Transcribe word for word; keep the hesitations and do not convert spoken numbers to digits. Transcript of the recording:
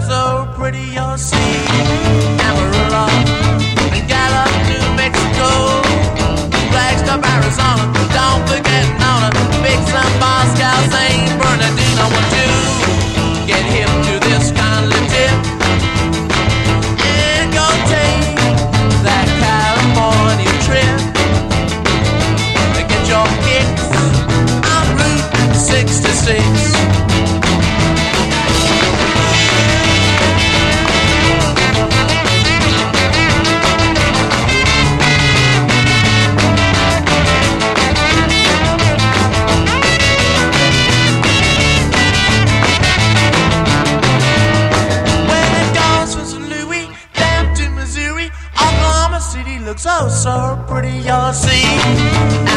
looks so pretty, you'll see. Amarillo and Gallup, New Mexico, Flagstaff, Arizona. Don't forget Nona, Big Sun, Moscow, Saint Bernardino. I want to get hip to this kind of tip and go take that California trip. Get your kicks on Route sixty-six. Looks oh so pretty, you'll see.